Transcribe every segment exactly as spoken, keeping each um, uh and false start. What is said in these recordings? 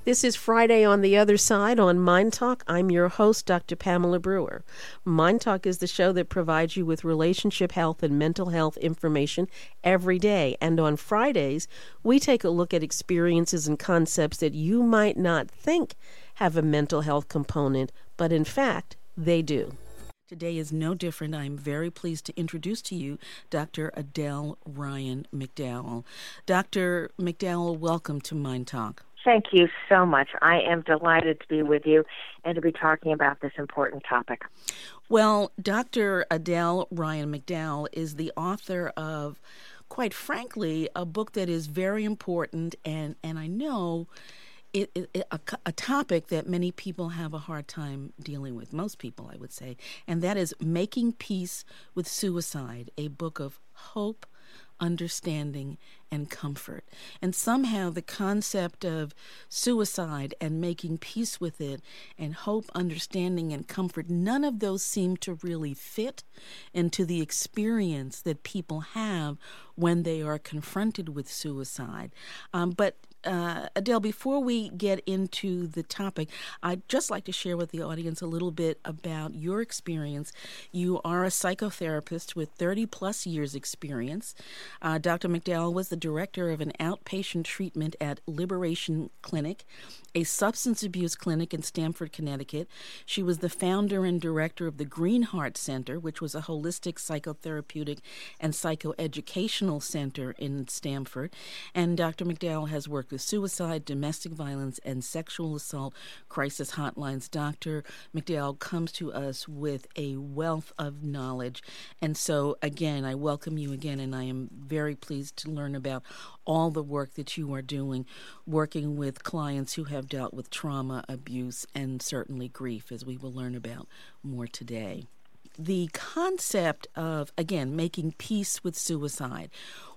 This is Friday on the Other Side on Mind Talk. I'm your host, Doctor Pamela Brewer. Mind Talk is the show that provides you with relationship health and mental health information every day. And on Fridays, we take a look at experiences and concepts that you might not think have a mental health component, but in fact, they do. Today is no different. I'm very pleased to introduce to you Doctor Adele Ryan McDowell. Doctor McDowell, welcome to Mind Talk. Thank you so much. I am delighted to be with you and to be talking about this important topic. Well, Doctor Adele Ryan McDowell is the author of, quite frankly, a book that is very important, and, and I know it, it, a, a topic that many people have a hard time dealing with, most people, I would say, and that is Making Peace with Suicide, a book of hope, understanding, and comfort. And somehow the concept of suicide and making peace with it and hope, understanding, and comfort, none of those seem to really fit into the experience that people have when they are confronted with suicide. Um, but Uh, Adele, before we get into the topic, I'd just like to share with the audience a little bit about your experience. You are a psychotherapist with thirty plus years experience. Uh, Doctor McDowell was the director of an outpatient treatment at Liberation Clinic, a substance abuse clinic in Stamford, Connecticut. She was the founder and director of the Green Heart Center, which was a holistic psychotherapeutic and psychoeducational center in Stamford. And Doctor McDowell has worked with suicide, domestic violence, and sexual assault crisis hotlines. Doctor McDowell comes to us with a wealth of knowledge. And so, again, I welcome you again, and I am very pleased to learn about all the work that you are doing, working with clients who have dealt with trauma, abuse, and certainly grief, as we will learn about more today. The concept of, again, making peace with suicide.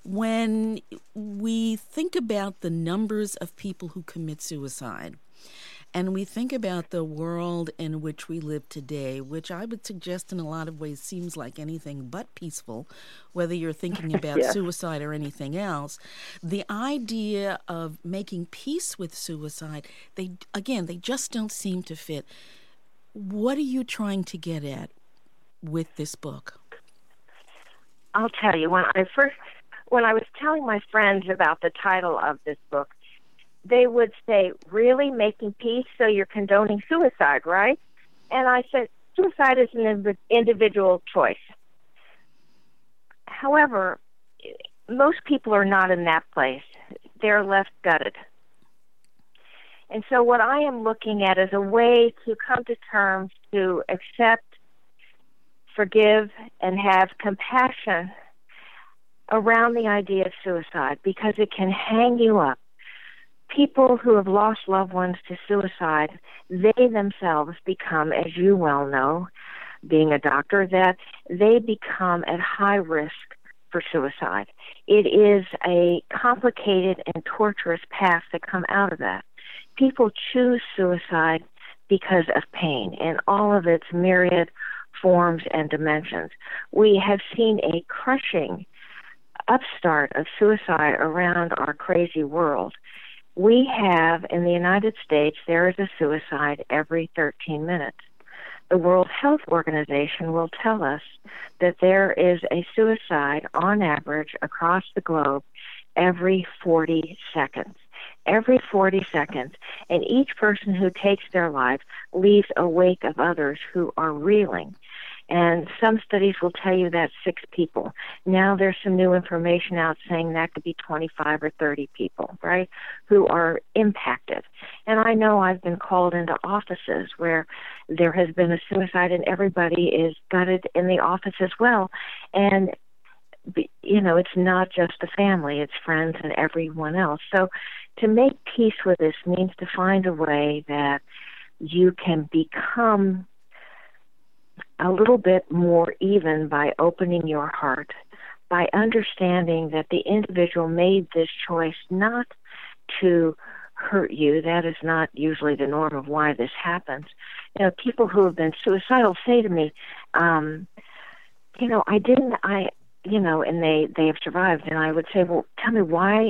When we think about the numbers of people who commit suicide, and we think about the world in which we live today, which I would suggest in a lot of ways seems like anything but peaceful, whether you're thinking about yeah. suicide or anything else, the idea of making peace with suicide, they again, they just don't seem to fit. What are you trying to get at with this book? I'll tell you, when I first, when I was telling my friends about the title of this book, they would say, really, making peace? So you're condoning suicide, right? And I said, suicide is an individual choice. However, most people are not in that place. They're left gutted. And so what I am looking at is a way to come to terms to accept, forgive, and have compassion around the idea of suicide, because it can hang you up. People who have lost loved ones to suicide, they themselves become, as you well know, being a doctor, that they become at high risk for suicide. It is a complicated and torturous path to come out of that. People choose suicide because of pain in all of its myriad forms and dimensions. We have seen a crushing upstart of suicide around our crazy world. We have, in the United States, there is a suicide every thirteen minutes. The World Health Organization will tell us that there is a suicide on average across the globe every forty seconds. Every forty seconds. And each person who takes their life leaves a wake of others who are reeling. And some studies will tell you that's six people. Now there's some new information out saying that could be twenty-five or thirty people, right, who are impacted. And I know I've been called into offices where there has been a suicide and everybody is gutted in the office as well. And, you know, it's not just the family, it's friends and everyone else. So to make peace with this means to find a way that you can become a little bit more even by opening your heart, by understanding that the individual made this choice not to hurt you. That is not usually the norm of why this happens. You know, people who have been suicidal say to me, um, you know, I didn't, I, you know, and they, they have survived. And I would say, well, tell me why,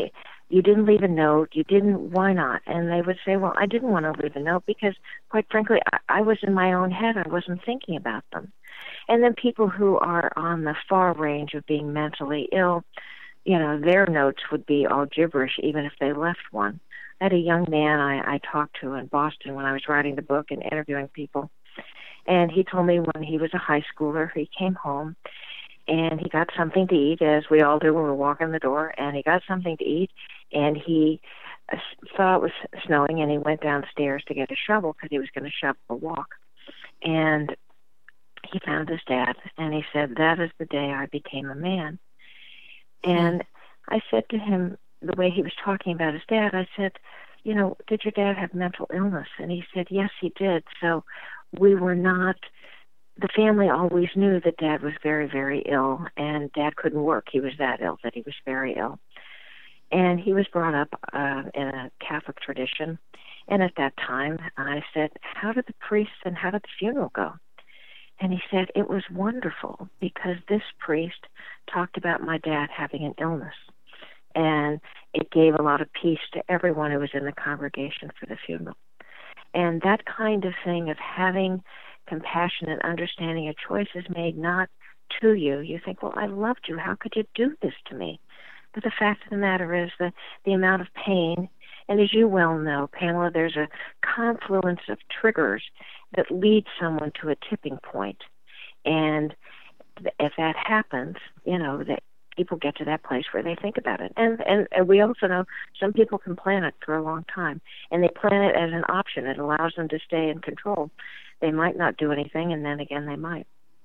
you didn't leave a note. You didn't, why not? And they would say, well, I didn't want to leave a note because, quite frankly, I, I was in my own head. I wasn't thinking about them. And then people who are on the far range of being mentally ill, you know, their notes would be all gibberish, even if they left one. I had a young man I, I talked to in Boston when I was writing the book and interviewing people. And he told me when he was a high schooler, he came home and he got something to eat, as we all do when we walk in the door, and he got something to eat, and he uh, thought it was snowing, and he went downstairs to get a shovel because he was going to shovel a walk. And he found his dad, and he said, that is the day I became a man. And I said to him, the way he was talking about his dad, I said, you know, did your dad have mental illness? And he said, yes, he did. So we were not, the family always knew that Dad was very, very ill, and Dad couldn't work. He was that ill, that he was very ill. And he was brought up uh, in a Catholic tradition. And at that time, I said, how did the priest and how did the funeral go? And he said, it was wonderful because this priest talked about my dad having an illness. And it gave a lot of peace to everyone who was in the congregation for the funeral. And that kind of thing of having compassion and understanding a choice is made not to you. You think, well, I loved you. How could you do this to me? But the fact of the matter is that the amount of pain, and as you well know, Pamela, there's a confluence of triggers that lead someone to a tipping point. And if that happens, you know, that people get to that place where they think about it. And, and and we also know some people can plan it for a long time, and they plan it as an option. It allows them to stay in control. They might not do anything, and then again they might.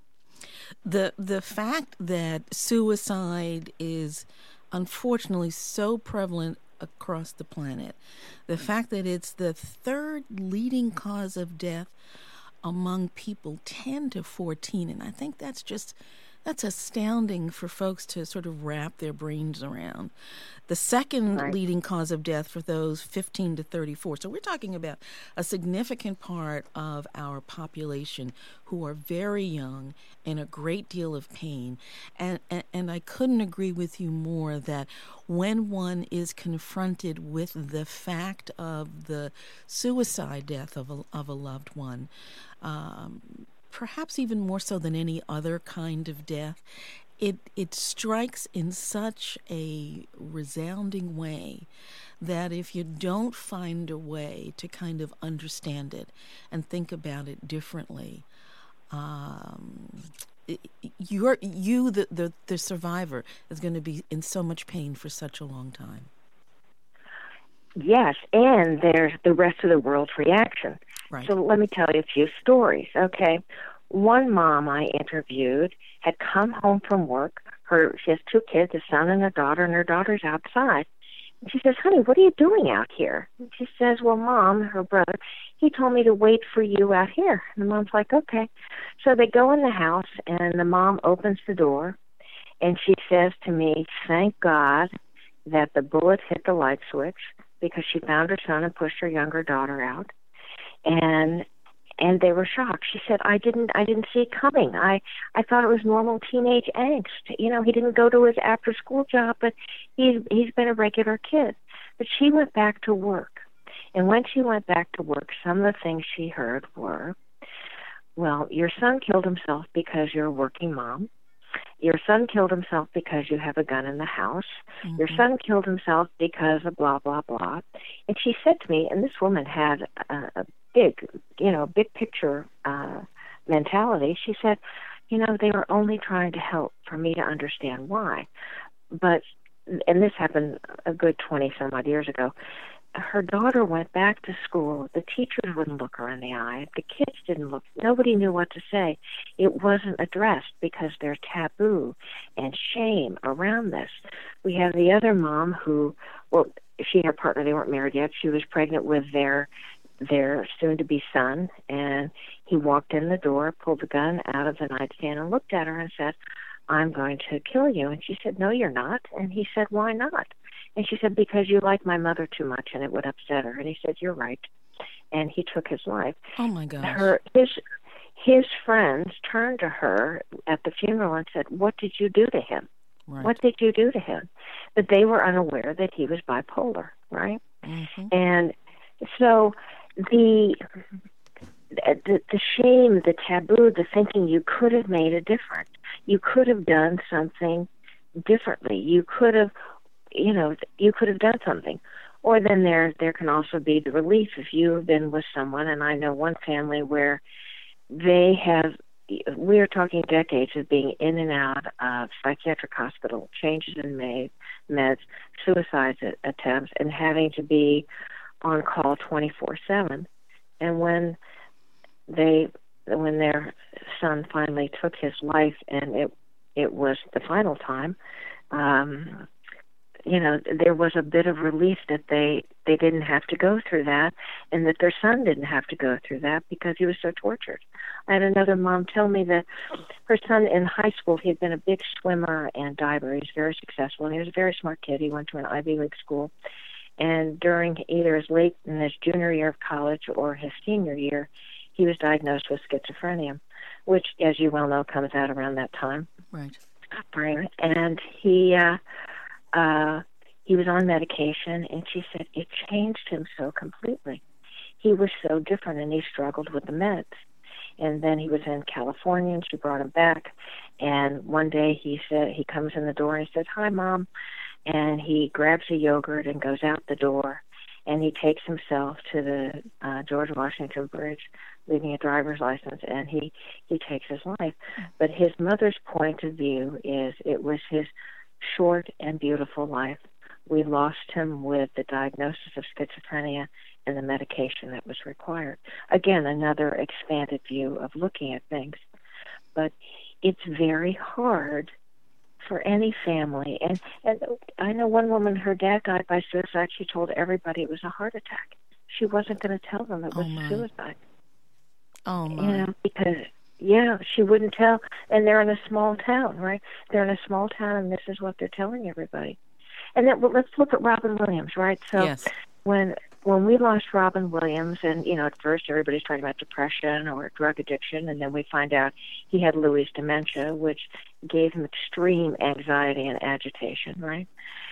The the fact that suicide is unfortunately so prevalent across the planet, the fact that it's the third leading cause of death among people ten to fourteen, and I think that's just That's astounding for folks to sort of wrap their brains around. The second right. leading cause of death for those fifteen to thirty-four. So we're talking about a significant part of our population who are very young and a great deal of pain. And, and, and I couldn't agree with you more that when one is confronted with the fact of the suicide death of a, of a loved one, um, perhaps even more so than any other kind of death, it it strikes in such a resounding way that if you don't find a way to kind of understand it and think about it differently, um, you're, you, the, the, the survivor, is going to be in so much pain for such a long time. Yes, and there's the rest of the world's reaction. Right. So let me tell you a few stories, okay? One mom I interviewed had come home from work. Her She has two kids, a son and a daughter, and her daughter's outside. And she says, honey, what are you doing out here? And she says, well, Mom, her brother, he told me to wait for you out here. And the mom's like, okay. So they go in the house, and the mom opens the door, and she says to me, thank God that the bullet hit the light switch, because she found her son and pushed her younger daughter out. And and they were shocked. She said, I didn't I didn't see it coming. I, I thought it was normal teenage angst. You know, he didn't go to his after school job, but he's he's been a regular kid. But she went back to work. And when she went back to work, some of the things she heard were, well, your son killed himself because you're a working mom. Your son killed himself because you have a gun in the house. Mm-hmm. Your son killed himself because of blah, blah, blah. And she said to me, and this woman had a, a big, you know, big picture uh, mentality. She said, you know, they were only trying to help for me to understand why. But, and this happened a good twenty some odd years ago, her daughter went back to school. The teachers wouldn't look her in the eye. The kids didn't look. Nobody knew what to say. It wasn't addressed because there's taboo and shame around this. We have the other mom who, well, she and her partner, they weren't married yet. She was pregnant with their their soon-to-be son, and he walked in the door, pulled the gun out of the nightstand, and looked at her and said, I'm going to kill you. And she said, no, you're not. And he said, why not? And she said, because you like my mother too much and it would upset her. And he said, you're right. And he took his life. Oh, my gosh. Her, his, his friends turned to her at the funeral and said, what did you do to him? Right. What did you do to him? But they were unaware that he was bipolar, right? Mm-hmm. And so the, the the shame, the taboo, the thinking you could have made a difference. You could have done something differently. You could have, you know, you could have done something. Or then there there can also be the relief if you have been with someone, and I know one family where they have, we're talking decades of being in and out of psychiatric hospital, changes in med, meds, suicide attempts, and having to be on call twenty-four seven. And when they, when their son finally took his life, and it it was the final time, um, you know, there was a bit of relief that they they didn't have to go through that, and that their son didn't have to go through that because he was so tortured. I had another mom tell me that her son in high school, he had been a big swimmer and diver. He was very successful, and he was a very smart kid. He went to an Ivy League school, and during either his late in his junior year of college or his senior year, he was diagnosed with schizophrenia, which, as you well know, comes out around that time. Right. Right. And he uh, uh, he was on medication, and she said it changed him so completely. He was so different, and he struggled with the meds. And then he was in California, and she brought him back. And one day he said, he comes in the door and he says, "Hi, Mom." And he grabs a yogurt and goes out the door, and he takes himself to the uh, George Washington Bridge, leaving a driver's license, and he, he takes his life. But his mother's point of view is it was his short and beautiful life. We lost him with the diagnosis of schizophrenia and the medication that was required. Again, another expanded view of looking at things. But it's very hard for any family. And, and I know one woman, her dad died by suicide. She told everybody it was a heart attack. She wasn't going to tell them it was oh suicide. Oh, my. You know, because, yeah, she wouldn't tell. And they're in a small town, right? They're in a small town, and this is what they're telling everybody. And then, well, let's look at Robin Williams, right? So yes. when when we lost Robin Williams, and, you know, at first everybody's talking about depression or drug addiction, and then we find out he had Lewy dementia, which gave him extreme anxiety and agitation, right?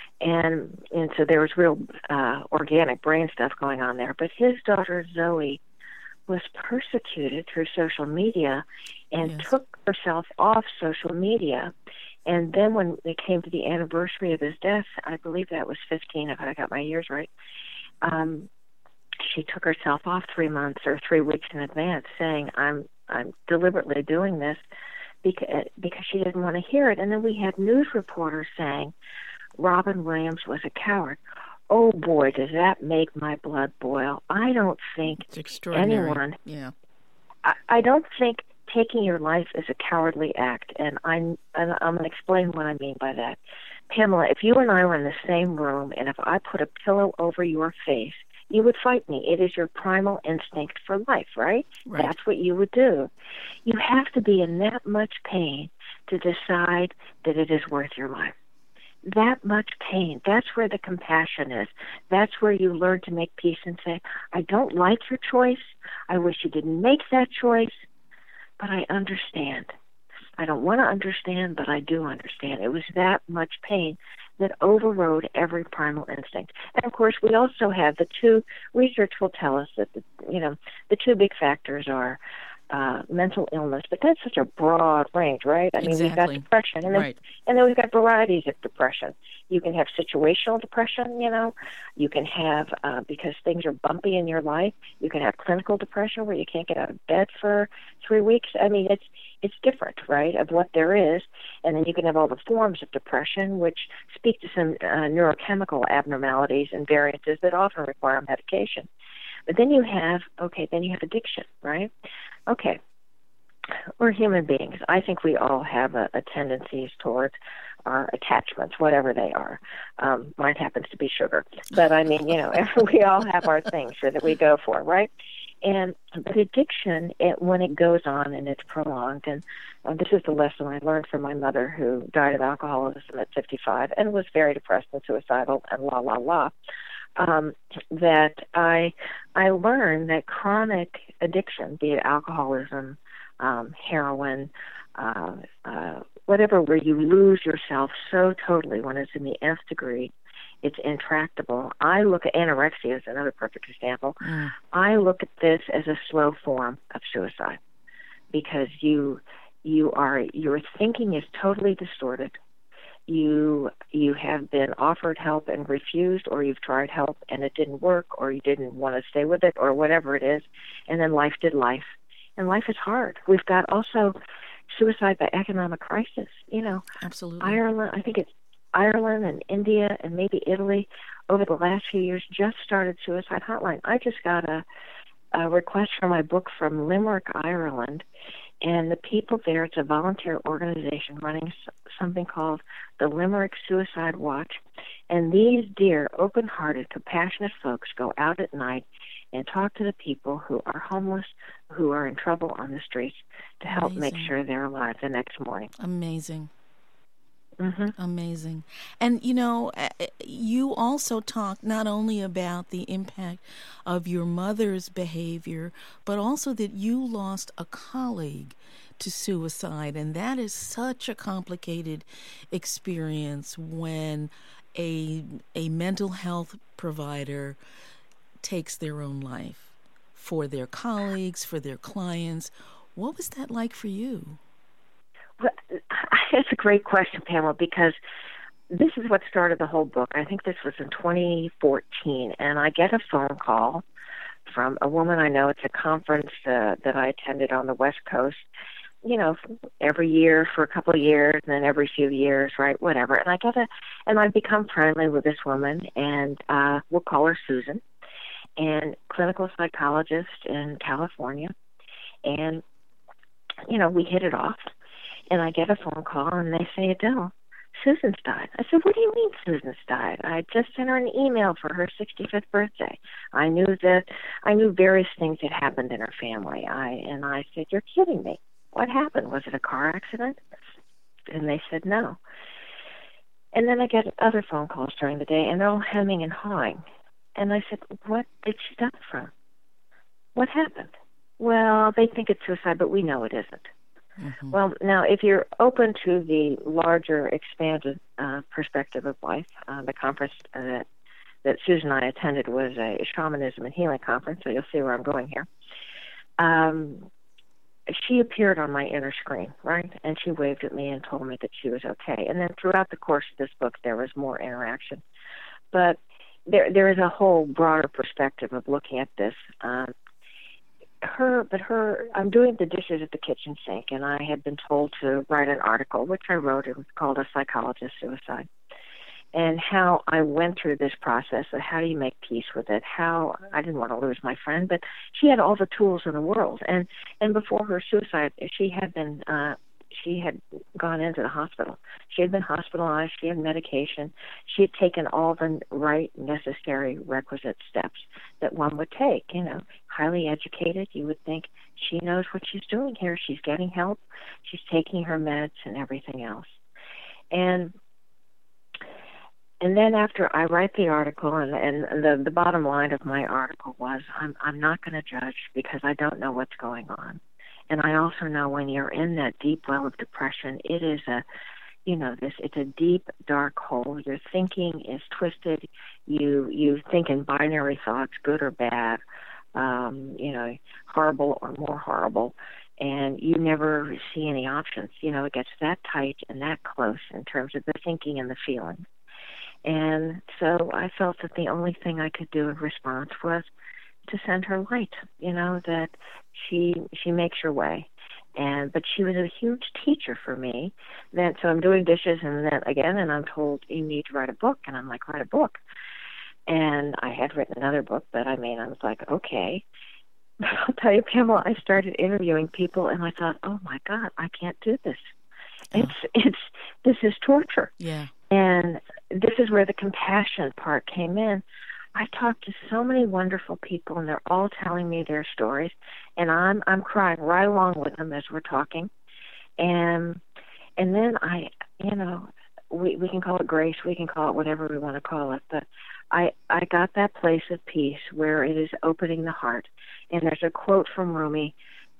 And and so there was real uh, organic brain stuff going on there. But his daughter, Zoe, was persecuted through social media and yes. took herself off social media. And then when it came to the anniversary of his death, I believe that was fifteen, if I got my years right, um, she took herself off three months or three weeks in advance, saying, I'm I'm deliberately doing this because, because she didn't want to hear it. And then we had news reporters saying Robin Williams was a coward. Oh, boy, does that make my blood boil. I don't think it's extraordinary. anyone... Yeah. I, I don't think taking your life is a cowardly act, and I'm, and I'm going to explain what I mean by that. Pamela, if you and I were in the same room, and if I put a pillow over your face, you would fight me. It is your primal instinct for life, right? Right. That's what you would do. You have to be in that much pain to decide that it is worth your life. That much pain. That's where the compassion is. That's where you learn to make peace and say, I don't like your choice. I wish you didn't make that choice, but I understand. I don't want to understand, but I do understand. It was that much pain that overrode every primal instinct. And of course, we also have the two, research will tell us that, the, you know, the two big factors are uh, mental illness, but that's such a broad range, right? I mean, exactly. we've got depression, and then, right. and then we've got varieties of depression. You can have situational depression, you know. You can have, uh, because things are bumpy in your life, you can have clinical depression where you can't get out of bed for three weeks. I mean, it's it's different, right, of what there is. And then you can have all the forms of depression, which speak to some uh, neurochemical abnormalities and variances that often require medication. But then you have, okay, then you have addiction, right? Okay, we're human beings. I think we all have a, a tendencies towards our attachments, whatever they are. Um, mine happens to be sugar. But, I mean, you know, we all have our things that we go for, right? And but addiction, it, when it goes on and it's prolonged, and uh, this is the lesson I learned from my mother, who died of alcoholism at fifty-five and was very depressed and suicidal and la, la, la, um, that I I learned that chronic addiction, be it alcoholism, um, heroin, uh, uh, whatever, where you lose yourself so totally when it's in the nth degree, it's intractable. I look at anorexia as another perfect example. Mm. I look at this as a slow form of suicide because you you are your thinking is totally distorted. You you have been offered help and refused, or you've tried help and it didn't work, or you didn't want to stay with it, or whatever it is, and then life did life. And life is hard. We've got also suicide by economic crisis. You know, absolutely. Ireland, I think it's Ireland and India and maybe Italy over the last few years just started suicide hotline. I just got a, a request for my book from Limerick, Ireland, and the people there, it's a volunteer organization running something called the Limerick Suicide Watch. And these dear, open-hearted, compassionate folks go out at night and talk to the people who are homeless, who are in trouble on the streets, to help Amazing. Make sure they're alive the next morning. Amazing. Mm-hmm. Amazing. And, you know, you also talk not only about the impact of your mother's behavior, but also that you lost a colleague to suicide. And that is such a complicated experience when a a mental health provider takes their own life for their colleagues, for their clients. What was that like for you? Well, it's a great question, Pamela, because this is what started the whole book. I think this was in twenty fourteen, and I get a phone call from a woman I know. It's a conference uh, that I attended on the West Coast, you know, every year for a couple of years, and then every few years, right, whatever. And I get a, and I've become friendly with this woman, and uh, we'll call her Susan, and clinical psychologist in California, and, you know, we hit it off. And I get a phone call, and they say, Adele, Susan's died. I said, what do you mean Susan's died? I just sent her an email for her sixty-fifth birthday. I knew that, I knew various things had happened in her family. I And I said, you're kidding me. What happened? Was it a car accident? And they said, no. And then I get other phone calls during the day, and they're all hemming and hawing. And I said, what did she die from? What happened? Well, they think it's suicide, but we know it isn't. Mm-hmm. Well, now, if you're open to the larger, expanded uh, perspective of life, uh, the conference uh, that, that Susan and I attended was a shamanism and healing conference, so you'll see where I'm going here. Um, she appeared on my inner screen, right? And she waved at me and told me that she was okay. And then throughout the course of this book, there was more interaction. But there, there is a whole broader perspective of looking at this. Um, Her, but her, I'm doing the dishes at the kitchen sink, and I had been told to write an article, which I wrote. It was called A Psychologist's Suicide, and how I went through this process of how do you make peace with it, how I didn't want to lose my friend, but she had all the tools in the world. And, and before her suicide, she had been, uh, she had gone into the hospital. She had been hospitalized. She had medication. She had taken all the right necessary requisite steps that one would take, you know, highly educated. You would think she knows what she's doing here. She's getting help. She's taking her meds and everything else. And and then after I write the article, and, and the, the bottom line of my article was, I'm, I'm not going to judge because I don't know what's going on. And I also know when you're in that deep well of depression, it is a, you know, this, it's a deep, dark hole. Your thinking is twisted. You, you think in binary thoughts, good or bad, um, you know, horrible or more horrible. And you never see any options. You know, it gets that tight and that close in terms of the thinking and the feeling. And so I felt that the only thing I could do in response was to send her light, you know, that she she makes her way. And but she was a huge teacher for me. Then so I'm doing dishes, and then again, and I'm told you need to write a book, and I'm like, write a book. And I had written another book, but I mean, I was like, okay. But I'll tell you, Pamela, I started interviewing people, and I thought, oh my God, I can't do this. Oh. It's it's this is torture. Yeah. And this is where the compassion part came in. I talked to so many wonderful people, and they're all telling me their stories, and I'm I'm crying right along with them as we're talking, and and then I, you know, we we can call it grace, we can call it whatever we want to call it, but I I got that place of peace where it is opening the heart, and there's a quote from Rumi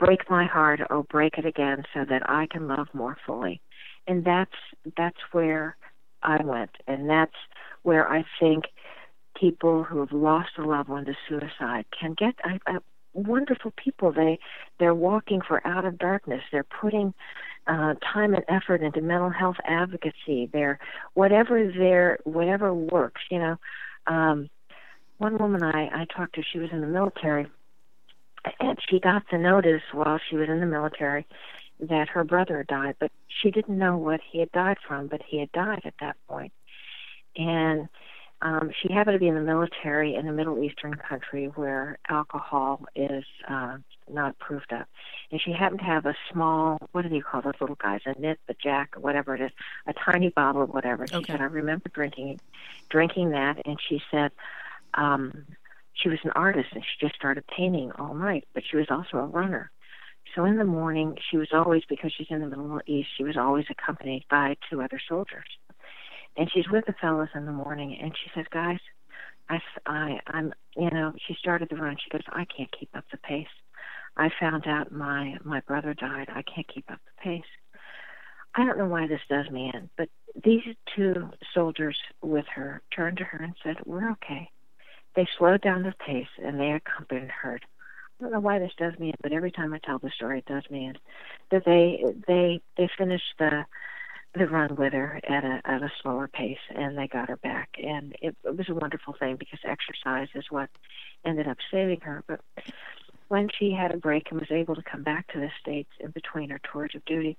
break my heart, oh, break it again so that I can love more fully. And that's that's where I went, and that's where I think people who have lost a loved one to suicide can get I, I, wonderful people. They they're walking for out of darkness. They're putting uh, time and effort into mental health advocacy. They're whatever their whatever works. You know, um, one woman I I talked to, she was in the military, and she got the notice while she was in the military that her brother died, but she didn't know what he had died from, but he had died at that point. And um, she happened to be in the military in a Middle Eastern country where alcohol is uh, not approved of. And she happened to have a small, what do you call those little guys, a nit, a jack, or whatever it is, a tiny bottle of whatever. She Okay. said, I remember drinking drinking that, and she said, um, she was an artist, and she just started painting all night, but she was also a runner. So in the morning, she was always, because she's in the Middle East, she was always accompanied by two other soldiers. And she's with the fellows in the morning, and she says, guys, I, I, I'm, you know, she started the run. She goes, I can't keep up the pace. I found out my, my brother died. I can't keep up the pace. I don't know why this does me in, but these two soldiers with her turned to her and said, we're okay. They slowed down the pace, and they accompanied her. I don't know why this does me in, but every time I tell the story, it does me in. That they they they finished the the run with her at a at a slower pace, and they got her back, and it, it was a wonderful thing because exercise is what ended up saving her. But when she had a break and was able to come back to the States in between her tours of duty,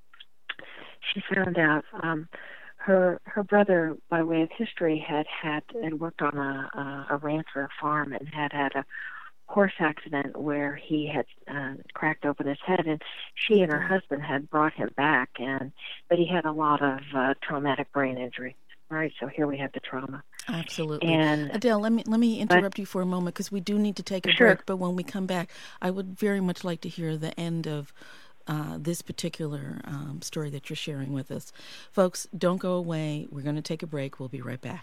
she found out um, her her brother, by way of history, had had had worked on a a, a ranch or a farm and had had a horse accident where he had uh, cracked open his head, and she and her husband had brought him back, and but he had a lot of uh, traumatic brain injury. Right, so here we have the trauma. Absolutely. And Adele, let me let me interrupt but, you for a moment because we do need to take a sure. break. But when we come back, I would very much like to hear the end of uh, this particular um, story that you're sharing with us. Folks, don't go away. We're going to take a break. We'll be right back.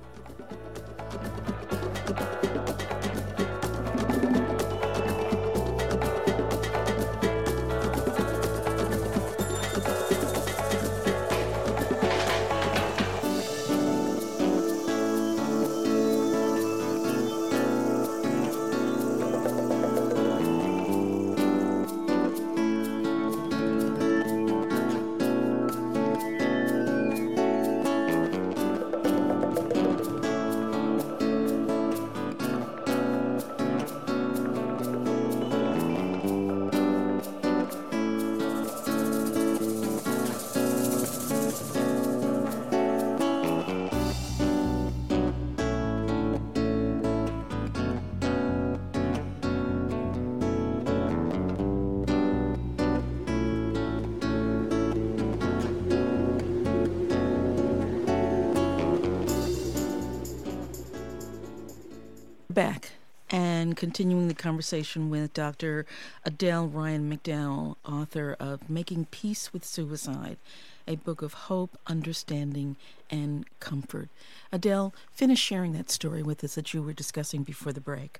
Back and continuing the conversation with Doctor Adele Ryan McDowell, author of Making Peace with Suicide, a book of hope, understanding, and comfort. Adele, finish sharing that story with us that you were discussing before the break.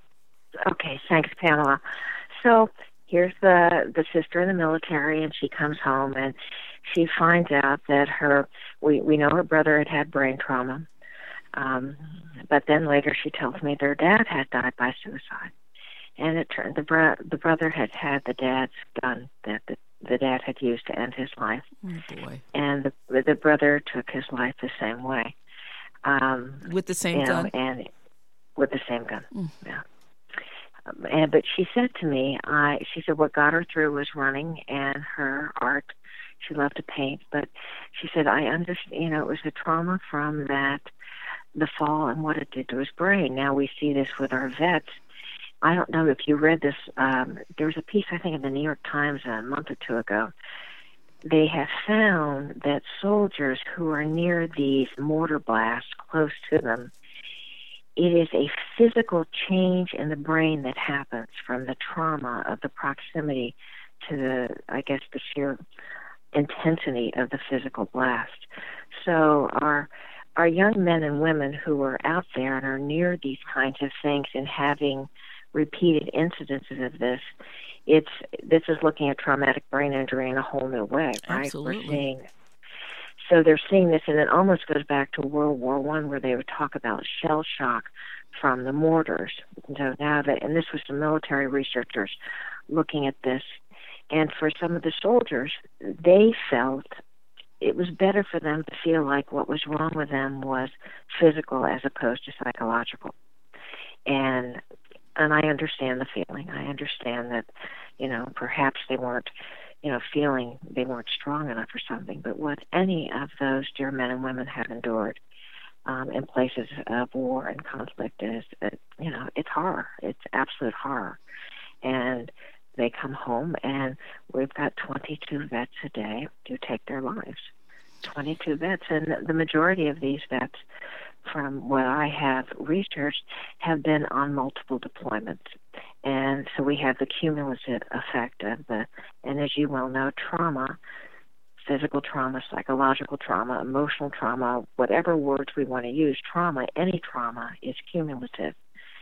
Okay, thanks, Pamela. So here's the the sister in the military, and she comes home, and she finds out that her we we know her brother had had brain trauma. Um, but then later she tells me their dad had died by suicide, and it turned the bro- the brother had had the dad's gun that the, the dad had used to end his life. Oh boy! And the the brother took his life the same way, um, with the same you gun, know, and with the same gun. Mm. Yeah. Um, and but she said to me, I she said what got her through was running and her art. She loved to paint, but she said I understand. You know, it was the trauma from that. The fall and what it did to his brain. Now we see this with our vets. I don't know if you read this. Um, there was a piece, I think, in the New York Times a month or two ago. They have found that soldiers who are near these mortar blasts close to them, it is a physical change in the brain that happens from the trauma of the proximity to the, I guess, the sheer intensity of the physical blast. So our Our young men and women who are out there and are near these kinds of things and having repeated incidences of this, it's this is looking at traumatic brain injury in a whole new way, right? Absolutely. We're seeing so they're seeing this, and it almost goes back to World War One, where they would talk about shell shock from the mortars. So now that, and this was some military researchers looking at this, and for some of the soldiers, they felt it was better for them to feel like what was wrong with them was physical as opposed to psychological. And and I understand the feeling. I understand that, you know, perhaps they weren't, you know, feeling they weren't strong enough or something. But what any of those dear men and women have endured um, in places of war and conflict is, uh, you know, it's horror. It's absolute horror. And they come home, and we've got twenty-two vets a day who take their lives. twenty-two vets, and the majority of these vets, from what I have researched, have been on multiple deployments. And so we have the cumulative effect of the, and as you well know, trauma, physical trauma, psychological trauma, emotional trauma, whatever words we want to use, trauma, any trauma is cumulative.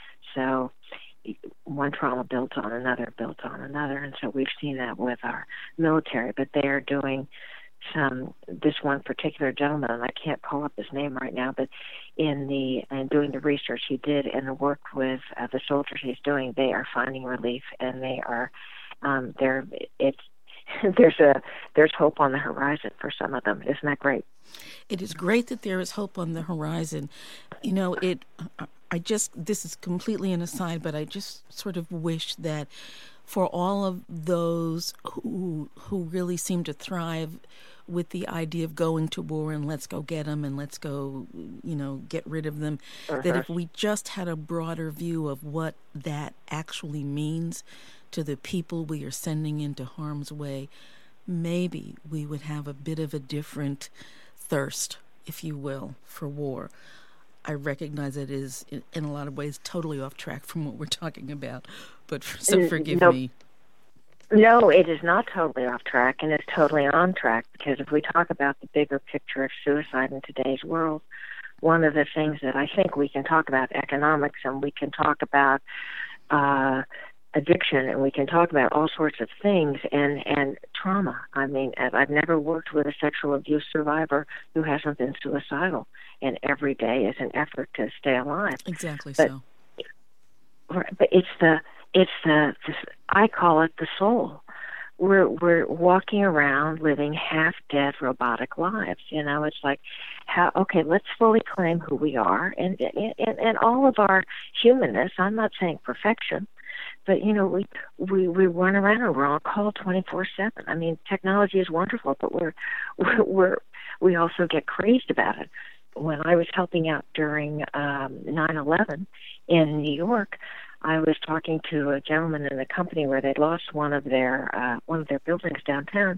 So one trauma built on another, built on another, and so we've seen that with our military, but they are doing some, this one particular gentleman, and I can't call up his name right now, but in the, and doing the research he did and the work with uh, the soldiers he's doing, they are finding relief, and they are, um, they're, it's, there's a, there's hope on the horizon for some of them. Isn't that great? It is great that there is hope on the horizon. You know, it, I just, this is completely an aside, but I just sort of wish that for all of those who who really seem to thrive with the idea of going to war and let's go get them and let's go, you know, get rid of them, uh-huh. that if we just had a broader view of what that actually means to the people we are sending into harm's way, maybe we would have a bit of a different thirst, if you will, for war. I recognize it is, in a lot of ways, totally off track from what we're talking about, but so forgive no, me. No, it is not totally off track, and it's totally on track, because if we talk about the bigger picture of suicide in today's world, one of the things that I think we can talk about economics, and we can talk about uh, addiction, and we can talk about all sorts of things, and, and trauma. I mean, I've never worked with a sexual abuse survivor who hasn't been suicidal, and every day is an effort to stay alive. Exactly but, so. But it's the, it's the, the, I call it the soul. We're we're walking around living half-dead robotic lives. You know, it's like, how? Okay, let's fully claim who we are, and and, and all of our humanness. I'm not saying perfection, but, you know, we, we, we run around and we're on call twenty-four seven. I mean, technology is wonderful, but we're, we're, we're, we also get crazed about it. When I was helping out during um, nine eleven in New York, I was talking to a gentleman in a company where they'd lost one of their, uh, one of their buildings downtown.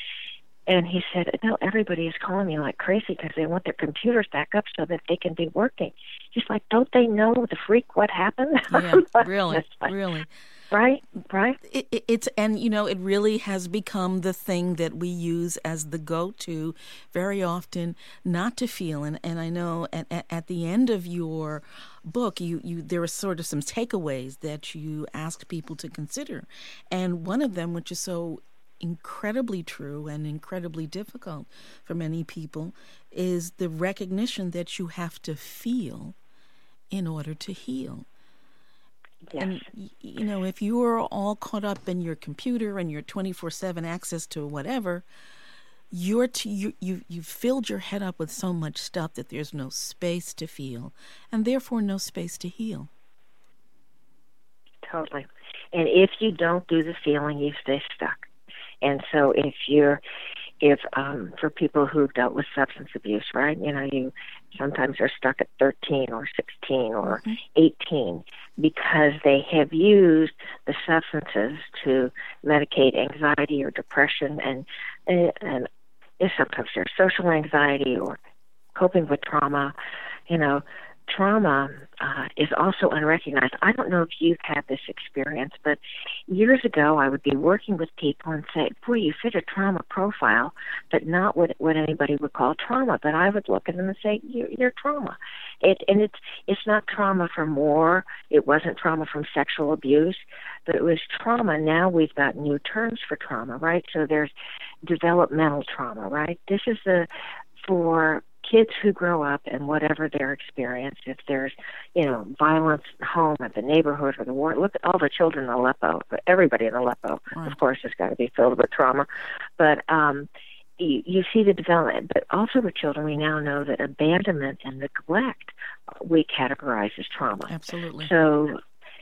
And he said, no, everybody is calling me like crazy because they want their computers back up so that they can be working. He's like, don't they know the freak what happened? Yeah, really, like, really. Right, right. It, it, it's and, you know, it really has become the thing that we use as the go-to very often not to feel. And, and I know at, at, at the end of your book, you, you there are sort of some takeaways that you asked people to consider. And one of them, which is so incredibly true and incredibly difficult for many people, is the recognition that you have to feel in order to heal. Yes. And, you know, if you are all caught up in your computer and your twenty-four seven access to whatever, you're t- you, you, you've filled your head up with so much stuff that there's no space to feel, and therefore no space to heal. Totally. And if you don't do the feeling, you stay stuck. And so if you're, if um, for people who've dealt with substance abuse, right, you know, you sometimes are stuck at thirteen or sixteen or mm-hmm. eighteen because they have used the substances to medicate anxiety or depression, and and, and sometimes there's social anxiety or coping with trauma, you know. trauma uh, is also unrecognized. I don't know if you've had this experience, but years ago I would be working with people and say, boy, you fit a trauma profile, but not what, what anybody would call trauma. But I would look at them and say, you're, you're trauma. It, and it's, it's not trauma from war. It wasn't trauma from sexual abuse, but it was trauma. Now we've got new terms for trauma, right? So there's developmental trauma, right? This is the, for kids who grow up and whatever their experience, if there's, you know, violence at home, at the neighborhood, or the war, look at all the children in Aleppo. Everybody in Aleppo, right, of course, has got to be filled with trauma. But um, you, you see the development. But also with children, we now know that abandonment and neglect we categorize as trauma. Absolutely. So,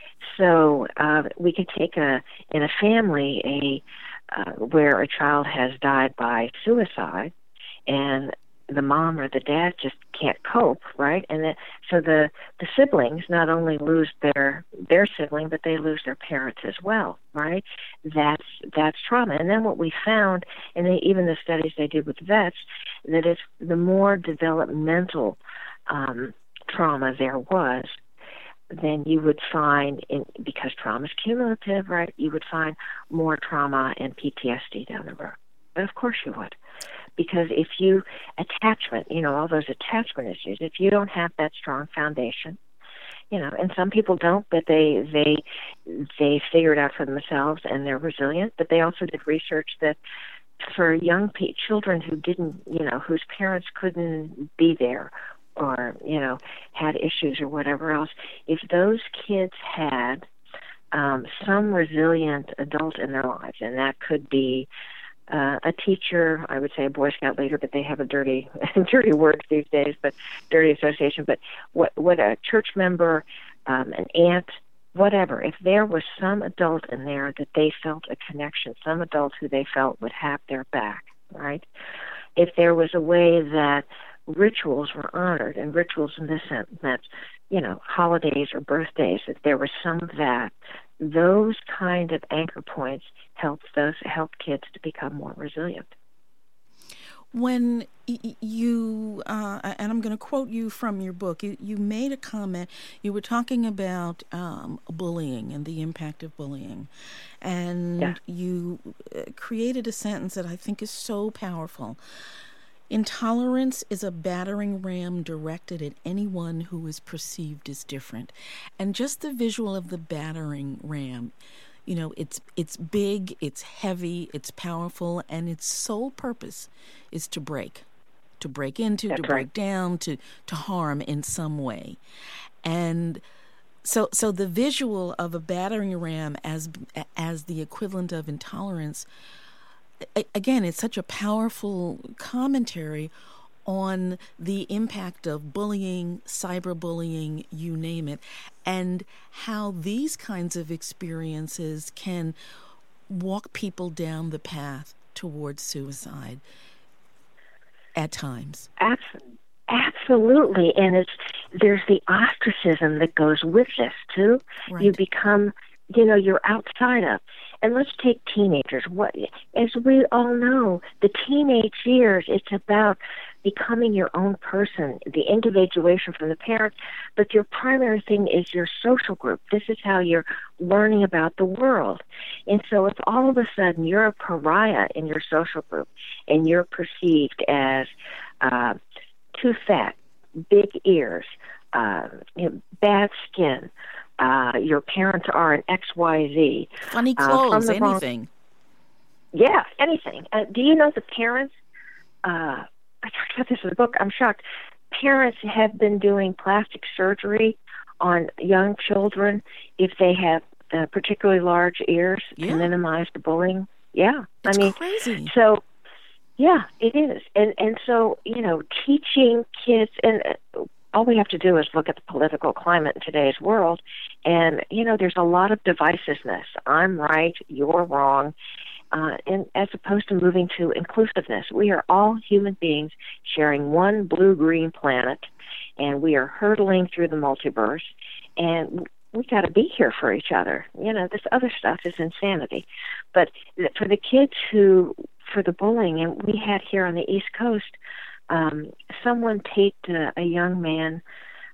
so uh, we could take a in a family a uh, where a child has died by suicide, and the mom or the dad just can't cope, right? And the, so the the siblings not only lose their their sibling, but they lose their parents as well, right? That's that's trauma. And then what we found, and they, even the studies they did with vets, that it's the more developmental um, trauma there was, then you would find, in, because trauma is cumulative, right? You would find more trauma and P T S D down the road. But of course you would. Because if you, attachment, you know, all those attachment issues, if you don't have that strong foundation, you know, and some people don't, but they, they, they figure it out for themselves and they're resilient. But they also did research that for young pe- children who didn't, you know, whose parents couldn't be there or, you know, had issues or whatever else, if those kids had um, some resilient adult in their lives, and that could be Uh, a teacher, I would say a Boy Scout leader, but they have a dirty, dirty word these days, but dirty association. But what, what a church member, um, an aunt, whatever, if there was some adult in there that they felt a connection, some adult who they felt would have their back, right? If there was a way that rituals were honored, and rituals in this sense meant, you know, holidays or birthdays, if there was some of that, those kind of anchor points help those help kids to become more resilient. When y- you, uh, and I'm going to quote you from your book, you, you made a comment, you were talking about um, bullying and the impact of bullying, and yeah. you created a sentence that I think is so powerful. Intolerance is a battering ram directed at anyone who is perceived as different. And just the visual of the battering ram, you know, it's it's big, it's heavy, it's powerful, and its sole purpose is to break, to break into, That's to right. break down, to, to harm in some way. And so so the visual of a battering ram as as the equivalent of intolerance, again, it's such a powerful commentary on the impact of bullying, cyberbullying, you name it, and how these kinds of experiences can walk people down the path towards suicide at times. Absolutely. And it's there's the ostracism that goes with this, too. Right. You become, you know, you're outside of. And let's take teenagers. What, as we all know, the teenage years, it's about becoming your own person, the individuation from the parents, but your primary thing is your social group. This is how you're learning about the world. And so if all of a sudden you're a pariah in your social group and you're perceived as uh, too fat, big ears, uh, you know, bad skin, Uh, your parents are an X Y Z. Funny clothes, uh, anything. Wrong... Yeah, anything. Uh, do you know the parents, uh, I talked about this in the book, I'm shocked. Parents have been doing plastic surgery on young children if they have uh, particularly large ears yeah. to minimize the bullying. Yeah. It's I mean, crazy. So, yeah, it is. And, and so, you know, teaching kids, and uh, all we have to do is look at the political climate in today's world, and, you know, there's a lot of divisiveness. I'm right, you're wrong, uh, and as opposed to moving to inclusiveness. We are all human beings sharing one blue-green planet, and we are hurtling through the multiverse, and we got to be here for each other. You know, this other stuff is insanity. But for the kids who, for the bullying, and we had here on the East Coast, Um, someone taped a, a young man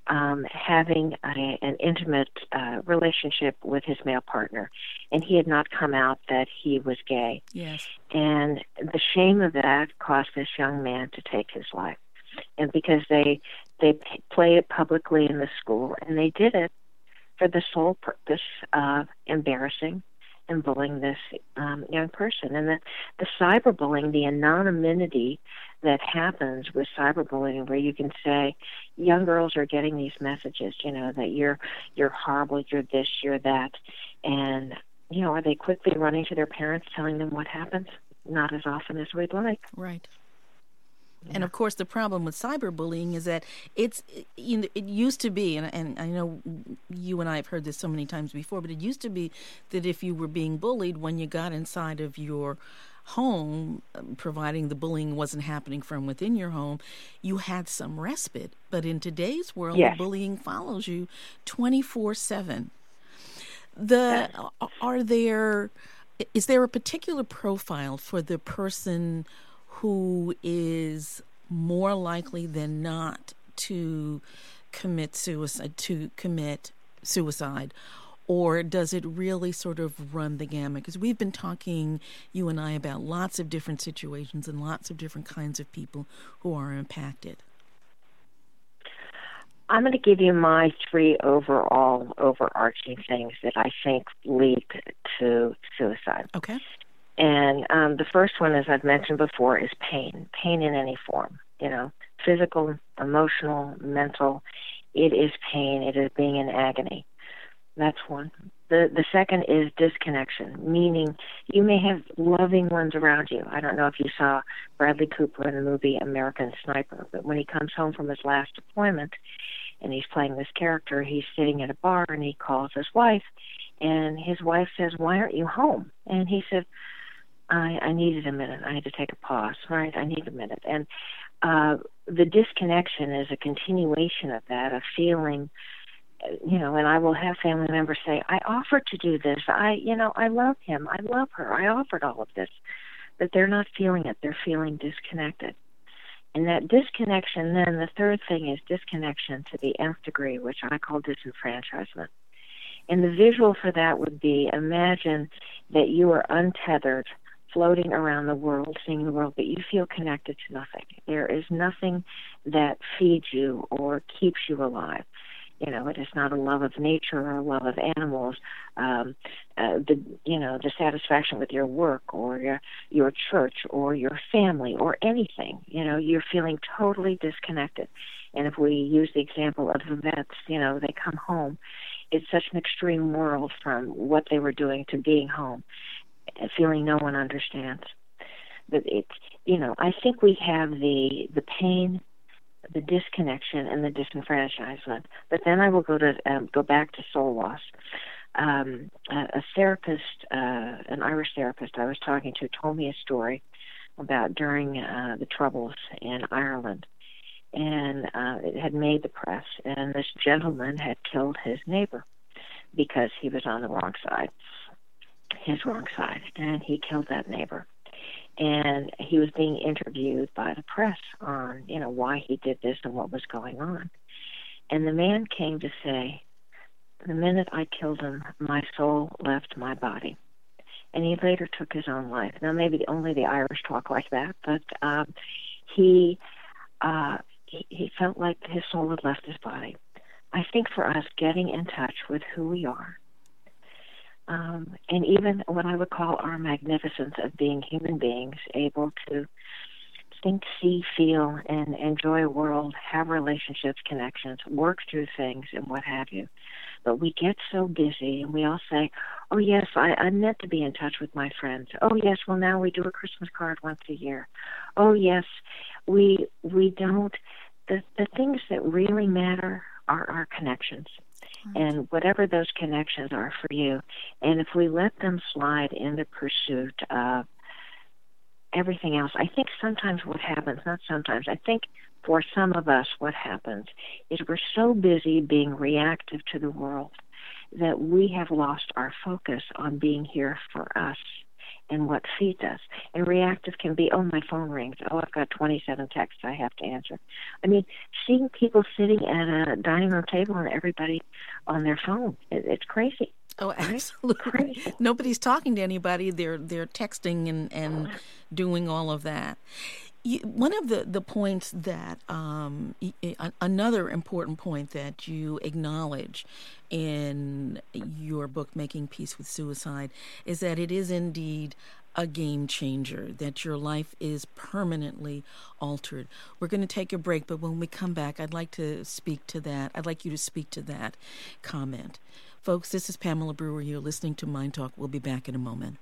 um, having a, an intimate uh, relationship with his male partner, and he had not come out that he was gay. Yes. And the shame of that caused this young man to take his life. And because they they play it publicly in the school, and they did it for the sole purpose of embarrassing and bullying this um, young person. And the, the cyberbullying, the anonymity that happens with cyberbullying, where you can say, young girls are getting these messages, you know, that you're you're horrible, you're this, you're that, and you know, are they quickly running to their parents, telling them what happens? Not as often as we'd like. Right. And of course, the problem with cyberbullying is that it's, you know, it used to be, and, and I know you and I have heard this so many times before, but it used to be that if you were being bullied, when you got inside of your home, providing the bullying wasn't happening from within your home, you had some respite. But in today's world, yes. the bullying follows you twenty-four seven. The yes. Are there, is there a particular profile for the person who is more likely than not to commit suicide, to commit suicide, or does it really sort of run the gamut? Because we've been talking, you and I, about lots of different situations and lots of different kinds of people who are impacted. I'm going to give you my three overall overarching things that I think lead to suicide. Okay. And um, the first one, as I've mentioned before, is pain. Pain in any form, you know, physical, emotional, mental. It is pain. It is being in agony. That's one. The the second is disconnection, meaning you may have loving ones around you. I don't know if you saw Bradley Cooper in the movie American Sniper, but when he comes home from his last deployment and he's playing this character, he's sitting at a bar and he calls his wife, and his wife says, "Why aren't you home?" And he said, I, I needed a minute. I had to take a pause, right? I need a minute. And uh, the disconnection is a continuation of that, of feeling, you know, and I will have family members say, I offered to do this. I, you know, I love him. I love her. I offered all of this. But they're not feeling it. They're feeling disconnected. And that disconnection, then the third thing is disconnection to the nth degree, which I call disenfranchisement. And the visual for that would be, imagine that you are untethered, floating around the world, seeing the world, but you feel connected to nothing. There is nothing that feeds you or keeps you alive. You know, it is not a love of nature or a love of animals, um, uh, the you know the satisfaction with your work or your your church or your family or anything. You know, you're feeling totally disconnected. And if we use the example of the vets, you know, they come home. It's such an extreme world from what they were doing to being home, feeling no one understands. But it's, you know, I think we have the the pain, the disconnection, and the disenfranchisement. But then I will go to um, go back to soul loss. Um, a, a therapist, uh, an Irish therapist I was talking to, told me a story about during uh, the Troubles in Ireland, and uh, it had made the press. And this gentleman had killed his neighbor because he was on the wrong side. his wrong side, and he killed that neighbor. And he was being interviewed by the press on, you know, why he did this and what was going on. And the man came to say, the minute I killed him, my soul left my body. And he later took his own life. Now, maybe only the Irish talk like that, but um, he, uh, he he felt like his soul had left his body. I think for us, getting in touch with who we are, Um, and even what I would call our magnificence of being human beings, able to think, see, feel, and enjoy a world, have relationships, connections, work through things, and what have you. But we get so busy, and we all say, oh, yes, I, I meant to be in touch with my friends. Oh, yes, well, now we do a Christmas card once a year. Oh, yes, we we don't. The, the things that really matter are our connections. And whatever those connections are for you, and if we let them slide in the pursuit of everything else, I think sometimes what happens, not sometimes, I think for some of us what happens is we're so busy being reactive to the world that we have lost our focus on being here for us and what feeds us. And reactive can be, oh, my phone rings. Oh, I've got twenty-seven texts I have to answer. I mean, seeing people sitting at a dining room table and everybody on their phone, it, it's crazy. Oh, absolutely. Crazy. Nobody's talking to anybody. They're they're texting and, and doing all of that. You, one of the, the points that, um, another important point that you acknowledge in your book, Making Peace with Suicide, is that it is indeed a game changer, that your life is permanently altered. We're going to take a break, but when we come back, I'd like to speak to that. I'd like you to speak to that comment. Folks, this is Pamela Brewer. You're listening to Mind Talk. We'll be back in a moment.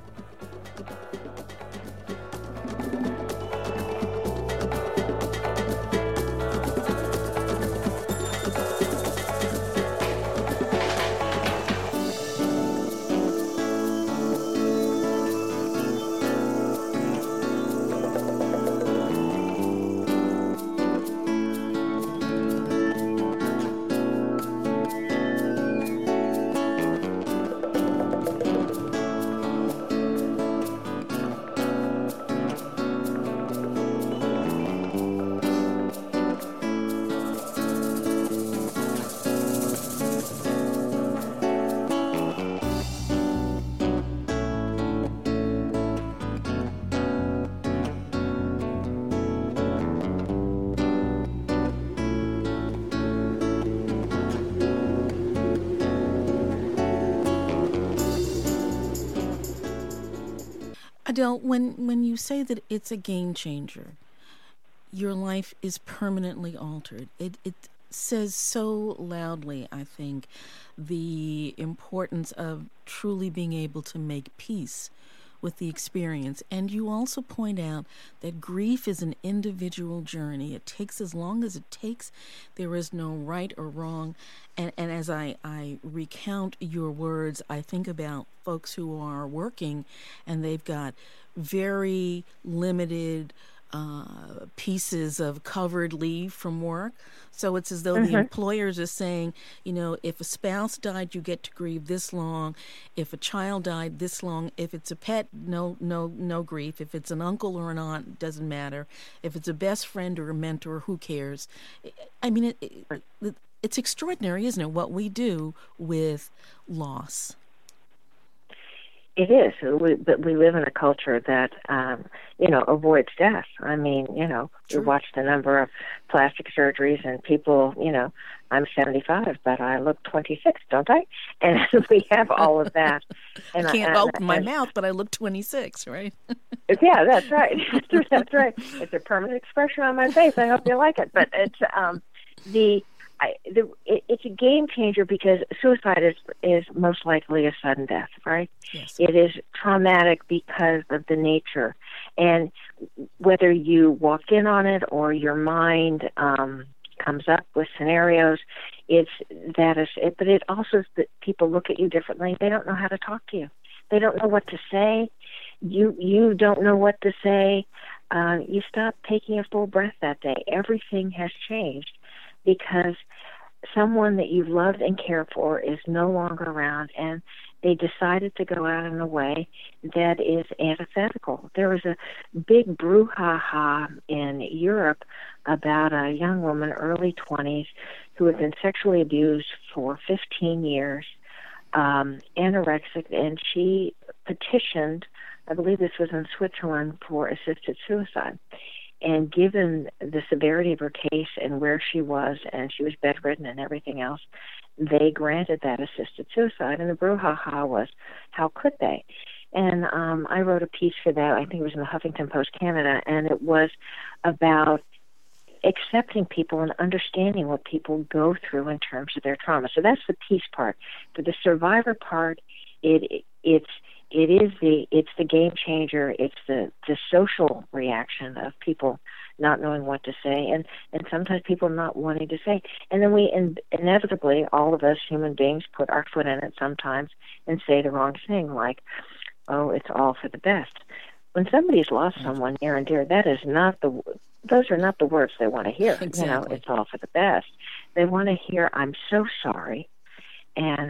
Adele, when, when you say that it's a game changer, your life is permanently altered, it, it says so loudly, I think, the importance of truly being able to make peace with the experience. And you also point out that grief is an individual journey. It takes as long as it takes. There is no right or wrong. And, and as I, I recount your words, I think about folks who are working and they've got very limited uh, pieces of covered leave from work. So it's as though mm-hmm. the employers are saying, you know, if a spouse died, you get to grieve this long. If a child died, this long. If it's a pet, no, no, no grief. If it's an uncle or an aunt, it doesn't matter. If it's a best friend or a mentor, who cares? I mean, it, it, it's extraordinary, isn't it, what we do with loss? It is, we, but we live in a culture that, um, you know, avoids death. I mean, you know, True. We watch the number of plastic surgeries and people, you know, I'm seventy-five, but I look twenty-six, don't I? And we have all of that. And I can't I, open and, my mouth, but I look twenty-six, right? Yeah, that's right. That's right. It's a permanent expression on my face. I hope you like it. But it's um, the... I, the, it, it's a game changer because suicide is is most likely a sudden death, right? Yes. It is traumatic because of the nature, and whether you walk in on it or your mind um, comes up with scenarios, it's that is it. But it also is that people look at you differently. They don't know how to talk to you. They don't know what to say. You you don't know what to say. Uh, you stop taking a full breath that day. Everything has changed. Because someone that you've loved and cared for is no longer around, and they decided to go out in a way that is antithetical. There was a big brouhaha in Europe about a young woman, early twenties, who had been sexually abused for fifteen years, um, anorexic, and she petitioned, I believe this was in Switzerland, for assisted suicide. And given the severity of her case and where she was, and she was bedridden and everything else, they granted that assisted suicide. And the brouhaha was, how could they? And um, I wrote a piece for that, I think it was in the Huffington Post Canada, and it was about accepting people and understanding what people go through in terms of their trauma. So that's the peace part. For the survivor part, it it's It is the it's the game changer. It's the, the social reaction of people not knowing what to say, and, and sometimes people not wanting to say. And then we in, inevitably, all of us human beings, put our foot in it sometimes and say the wrong thing, like, "Oh, it's all for the best." When somebody's lost someone near and dear, that is not the those are not the words they want to hear. Exactly. You know, it's all for the best. They want to hear, "I'm so sorry," and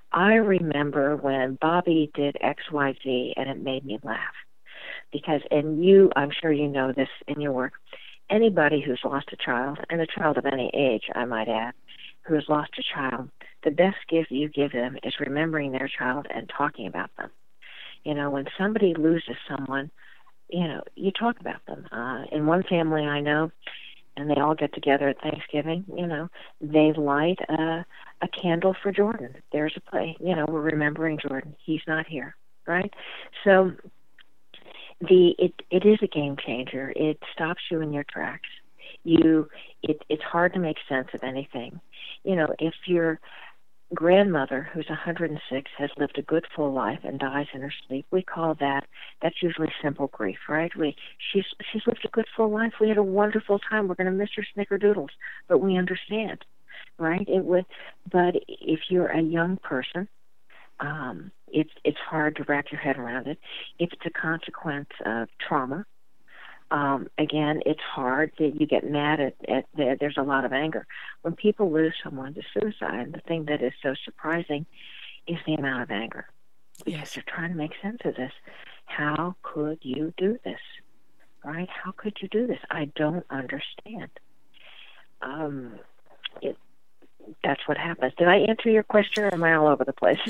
I remember when Bobby did X Y Z and it made me laugh. Because, and you, I'm sure you know this in your work, anybody who's lost a child, and a child of any age, I might add, who has lost a child, the best gift you give them is remembering their child and talking about them. You know, when somebody loses someone, you know, you talk about them. Uh, in one family I know, and they all get together at Thanksgiving, you know, they light a, a candle for Jordan. There's a play, you know, we're remembering Jordan. He's not here, right? So the it it is a game changer. It stops you in your tracks. You it it's hard to make sense of anything. You know, if your grandmother, who's one hundred six, has lived a good full life and dies in her sleep, we call that that's usually simple grief, right? We she's she's lived a good full life. We had a wonderful time. We're going to miss her snickerdoodles, but we understand, right? It would, but if you're a young person, um, it's it's hard to wrap your head around it. If it's a consequence of trauma, um, again, it's hard that you get mad at, at the, there's a lot of anger. When people lose someone to suicide, the thing that is so surprising is the amount of anger. Because Yes. they're trying to make sense of this. How could you do this? Right? How could you do this? I don't understand. Um, it, that's what happens. Did I answer your question, or am I all over the place?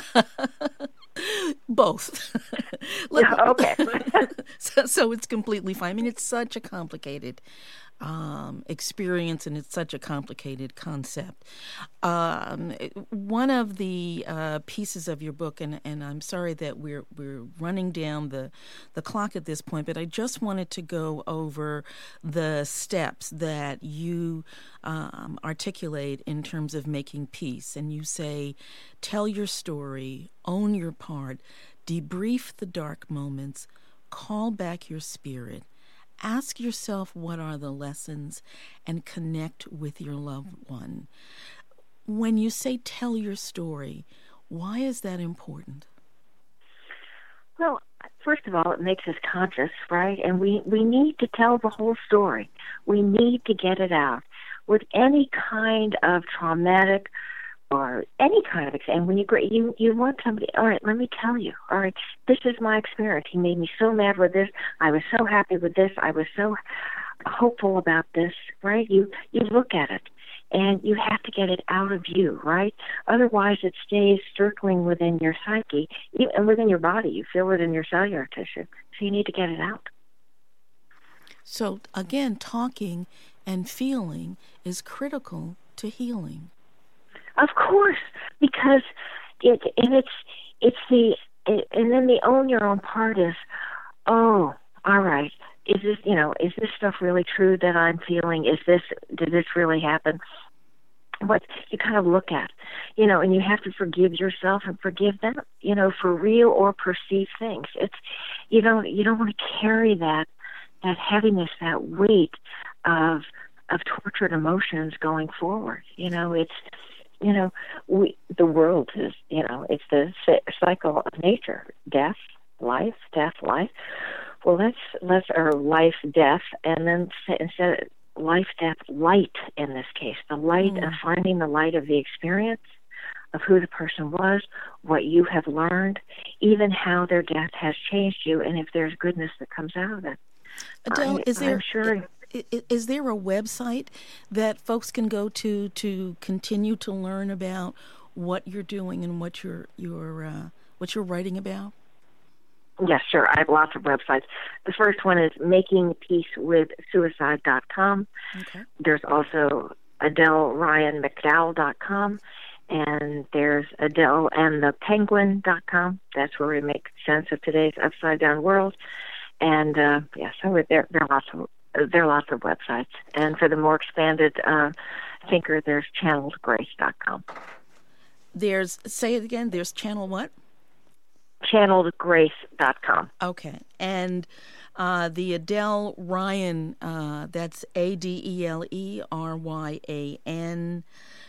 Both. Look, Yeah, okay. so, so it's completely fine. I mean, it's such a complicated um, experience, and it's such a complicated concept. Um, one of the uh, pieces of your book, and, and I'm sorry that we're we're running down the the clock at this point, but I just wanted to go over the steps that you um, articulate in terms of making peace. And you say, tell your story, own your part, debrief the dark moments, call back your spirit. Ask yourself what are the lessons, and connect with your loved one. When you say tell your story, why is that important? Well, first of all, it makes us conscious, right? And we, we need to tell the whole story. We need to get it out. With any kind of traumatic or any kind of, and when you you you want somebody, all right, let me tell you, all right, this is my experience. He made me so mad with this. I was so happy with this. I was so hopeful about this, right? You you look at it, and you have to get it out of you, right? Otherwise, it stays circling within your psyche and within your body. You feel it in your cellular tissue, so you need to get it out. So again, talking and feeling is critical to healing. Of course, because it and it's it's the it, and then the own your own part is, oh, all right, is this you know is this stuff really true that I'm feeling? Is this did this really happen? What you kind of look at, you know, and you have to forgive yourself and forgive them, you know, for real or perceived things. It's you don't you don't want to carry that that heaviness, that weight of of tortured emotions going forward. You know, it's. You know, we the world is, you know, it's the cycle of nature: death, life, death, life. Well, let's let's or life, death, and then instead of life, death, light. In this case, the light mm. of finding the light of the experience of who the person was, what you have learned, even how their death has changed you, and if there's goodness that comes out of it. Adele, I, is there? I'm sure. Is there a website that folks can go to to continue to learn about what you're doing and what you're you're uh, what you're writing about? Yes, sure. I have lots of websites. The first one is making peace with suicide dot com. Okay. There's also Adele Ryan McDowell dot com, and there's Adele and the Penguin dot com. That's where we make sense of today's upside down world. And uh, yeah, so there there are lots of There are lots of websites. And for the more expanded uh, thinker, there's channeled grace dot com. There's, say it again, there's channel what? channeled grace dot com. Okay. And uh, the Adele Ryan, uh, that's A D E L E R Y A N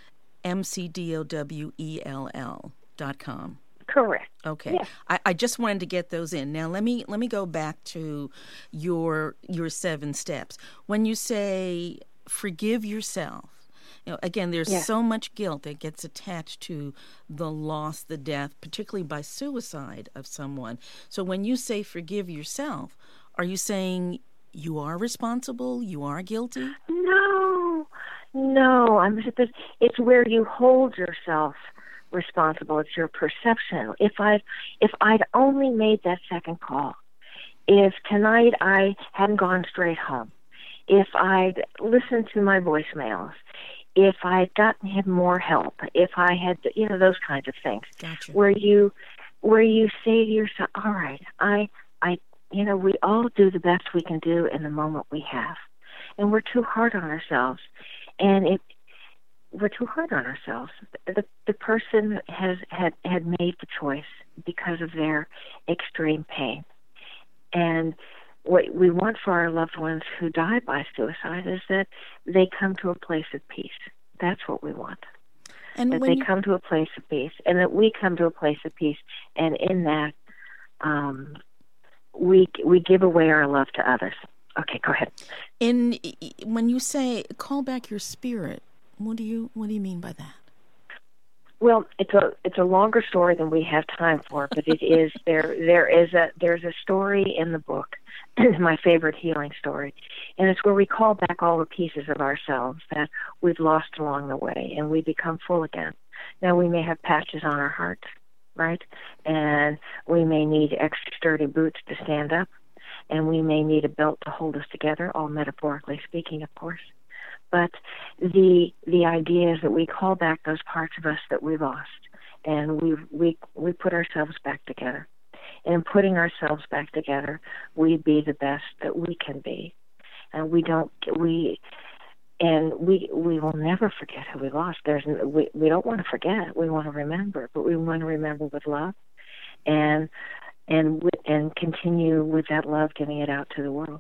M C D O W E L L dot com. Correct. Okay. Yeah. I, I just wanted to get those in. Now let me let me go back to your your seven steps. When you say forgive yourself, You know, again, there's Yeah. so much guilt that gets attached to the loss, the death, particularly by suicide of someone. So when you say forgive yourself, are you saying you are responsible, you are guilty? No, no. I'm. It's where you hold yourself responsible. It's your perception. If I, if I'd only made that second call, if tonight I hadn't gone straight home, if I'd listened to my voicemails, if I'd gotten him more help, if I had, you know, those kinds of things, Gotcha. where you, where you say to yourself, all right, I, I, you know, we all do the best we can do in the moment we have, and we're too hard on ourselves, and it, we're too hard on ourselves. The the person has had had made the choice because of their extreme pain, and what we want for our loved ones who die by suicide is that they come to a place of peace. That's what we want. And that when they you, come to a place of peace, and that we come to a place of peace, and in that, um, we we give away our love to others. Okay, go ahead. in when you say call back your spirit, what do you what do you mean by that? Well, it's a it's a longer story than we have time for, but it is there there is a there's a story in the book. It's my favorite healing story, and it's where we call back all the pieces of ourselves that we've lost along the way, and we become full again. Now, we may have patches on our hearts, right? And we may need extra sturdy boots to stand up, and we may need a belt to hold us together, all metaphorically speaking, of course. But the the idea is that we call back those parts of us that we lost, and we we we put ourselves back together. And in putting ourselves back together, we be the best that we can be, and we don't we and we we will never forget who we lost. There's we we don't want to forget. We want to remember, but we want to remember with love, and and and continue with that love, giving it out to the world.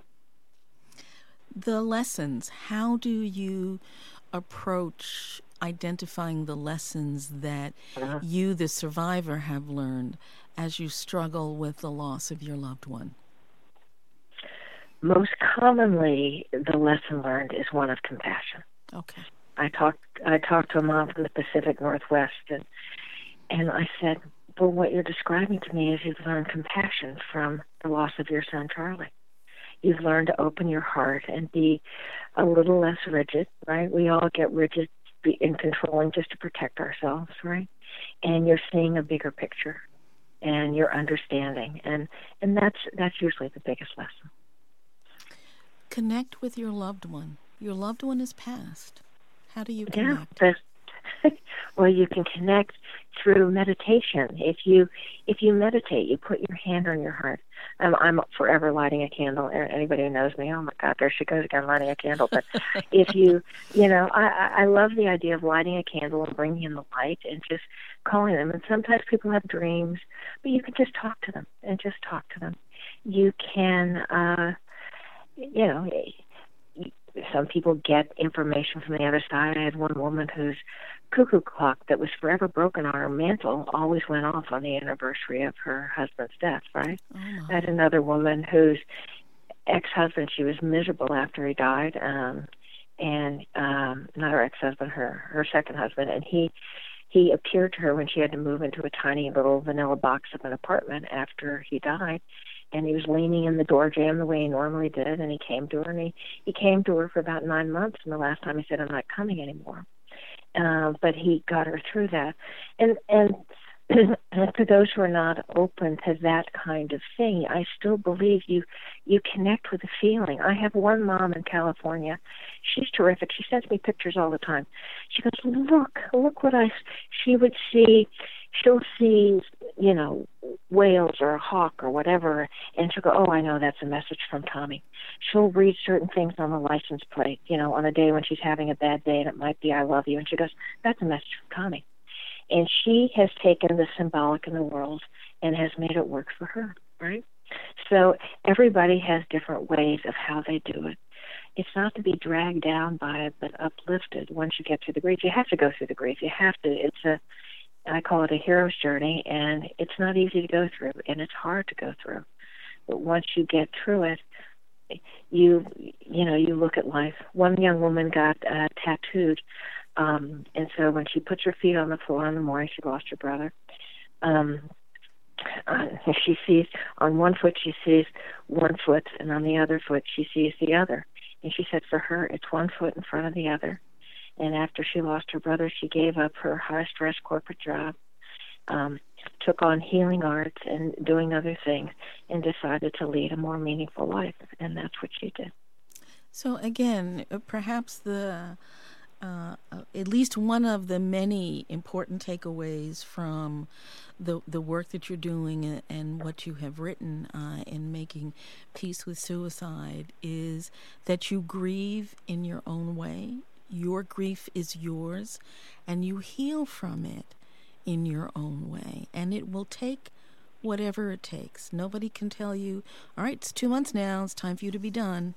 The lessons, how do you approach identifying the lessons that Uh-huh. you, the survivor, have learned as you struggle with the loss of your loved one? Most commonly, the lesson learned is one of compassion. Okay. I talked I talked to a mom from the Pacific Northwest, and and I said, well, what you're describing to me is you've learned compassion from the loss of your son, Charlie. You've learned to open your heart and be a little less rigid, right? We all get rigid in controlling just to protect ourselves, right? And you're seeing a bigger picture, and you're understanding, and and that's that's usually the biggest lesson. Connect with your loved one. Your loved one is passed. How do you Yeah, connect? that's, well, you can connect through meditation. If you if you meditate, you put your hand on your heart. Um, I'm forever lighting a candle. Anybody who knows me, oh my God, there she goes again, lighting a candle. But if you, you know, I, I love the idea of lighting a candle and bringing in the light and just calling them. And sometimes people have dreams, but you can just talk to them and just talk to them. You can, uh, you know, some people get information from the other side. I had one woman whose cuckoo clock that was forever broken on her mantle always went off on the anniversary of her husband's death, right? Oh, my. I had another woman whose ex-husband, she was miserable after he died, um, and um, not her ex-husband, her her second husband, and he he appeared to her when she had to move into a tiny little vanilla box of an apartment after he died. And he was leaning in the door jamb the way he normally did, and he came to her, and he, he came to her for about nine months, and the last time he said, I'm not coming anymore. Uh, but he got her through that. And and for those who are not open to that kind of thing, I still believe you you connect with the feeling. I have one mom in California. She's terrific. She sends me pictures all the time. She goes, look, look what I, she would see, she'll see, you know, whales or a hawk or whatever, and she'll go, oh, I know that's a message from Tommy. She'll read certain things on the license plate, you know, on a day when she's having a bad day, and it might be I love you, and she goes, that's a message from Tommy. And she has taken the symbolic in the world and has made it work for her, right? So everybody has different ways of how they do it. It's not to be dragged down by it, but uplifted once you get through the grief. You have to go through the grief. You have to. It's a, I call it a hero's journey, and it's not easy to go through, and it's hard to go through. But once you get through it, you you know, you look at life. One young woman got uh, tattooed Um, and so when she puts her feet on the floor in the morning, she lost her brother. Um, uh, she sees on one foot, she sees one foot, and on the other foot, she sees the other. And she said for her, it's one foot in front of the other. And after she lost her brother, she gave up her high-stress corporate job, um, took on healing arts and doing other things, and decided to lead a more meaningful life. And that's what she did. So again, perhaps the uh, at least one of the many important takeaways from the the work that you're doing and what you have written uh, in Making Peace with Suicide is that you grieve in your own way. Your grief is yours, and you heal from it in your own way. And it will take whatever it takes. Nobody can tell you, all right, it's two months now, it's time for you to be done.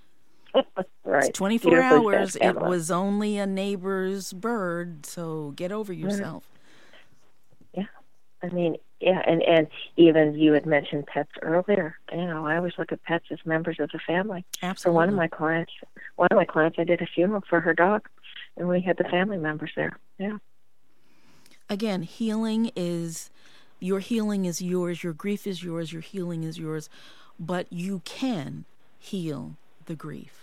Right. It's twenty-four Beautifully hours. said, It Pamela. was only a neighbor's bird, so get over yourself. Yeah. I mean, yeah, and, and even you had mentioned pets earlier. You know, I always look at pets as members of the family. Absolutely. For one of my clients, one of my clients, I did a funeral for her dog, and we had the family members there. Yeah. Again, healing is, your healing is yours, your grief is yours, your healing is yours, but you can heal the grief.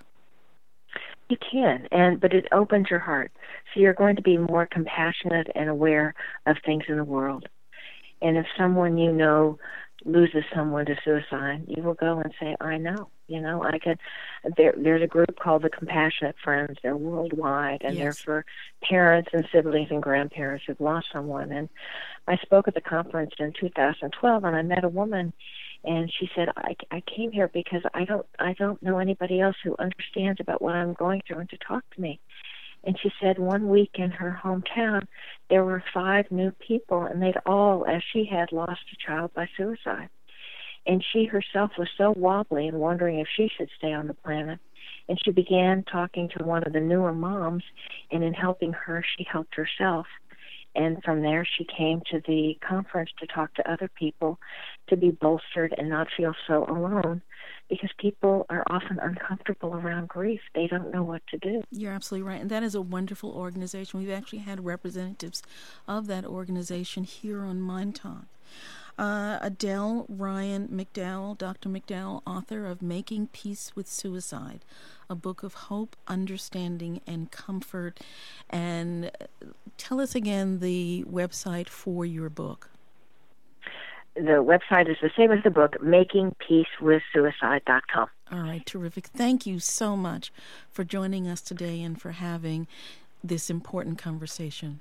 You can, and but it opens your heart. So you're going to be more compassionate and aware of things in the world. And if someone you know loses someone to suicide, you will go and say, I know. You know, I could. There, there's a group called the Compassionate Friends. They're worldwide, and Yes. they're for parents and siblings and grandparents who've lost someone. And I spoke at the conference in two thousand twelve, and I met a woman, and she said, I, I came here because I don't, I don't know anybody else who understands about what I'm going through and to talk to me. And she said one week in her hometown, there were five new people, and they'd all, as she had, lost a child by suicide. And she herself was so wobbly and wondering if she should stay on the planet. And she began talking to one of the newer moms, and in helping her, she helped herself. And from there, she came to the conference to talk to other people, to be bolstered and not feel so alone, because people are often uncomfortable around grief. They don't know what to do. You're absolutely right. And that is a wonderful organization. We've actually had representatives of that organization here on Mind Talk. Uh, Adele Ryan McDowell, Doctor McDowell, author of Making Peace with Suicide, a book of hope, understanding, and comfort. And tell us again the website for your book. The website is the same as the book, making peace with suicide dot com. All right, terrific. Thank you so much for joining us today and for having this important conversation.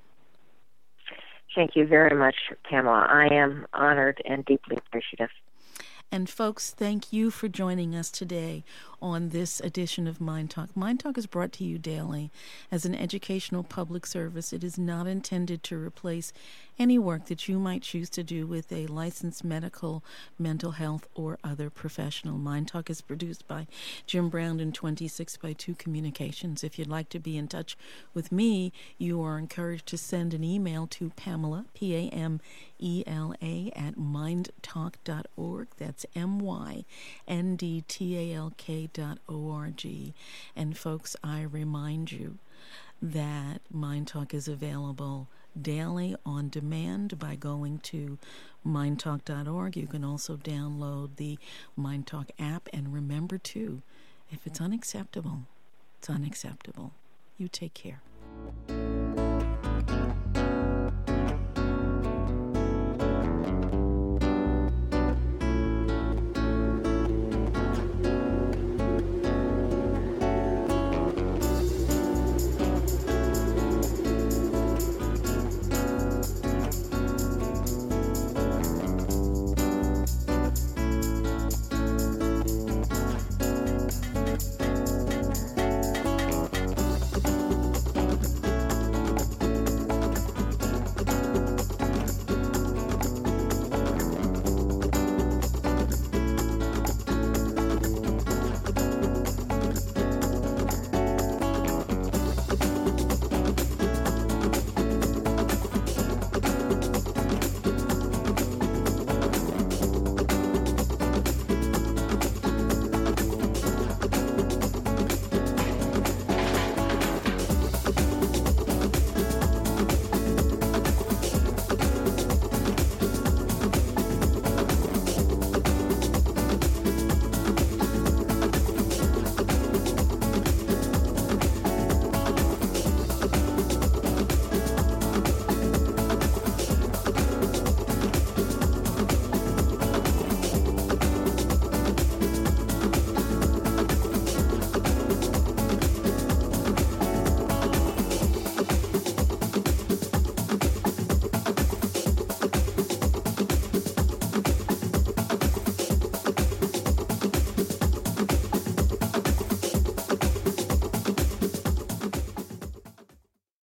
Thank you very much, Pamela. I am honored and deeply appreciative. And folks, thank you for joining us today on this edition of Mind Talk. Mind Talk is brought to you daily as an educational public service. It is not intended to replace any work that you might choose to do with a licensed medical, mental health, or other professional. Mind Talk is produced by Jim Brown and twenty-six by two Communications. If you'd like to be in touch with me, you are encouraged to send an email to Pamela, P A M E L A, at mind talk dot org. That's M Y N D T A L K dot O R G. And folks, I remind you that Mind Talk is available daily on demand by going to mind talk dot org. You can also download the Mind Talk app. And remember, too, if it's unacceptable, it's unacceptable. You take care.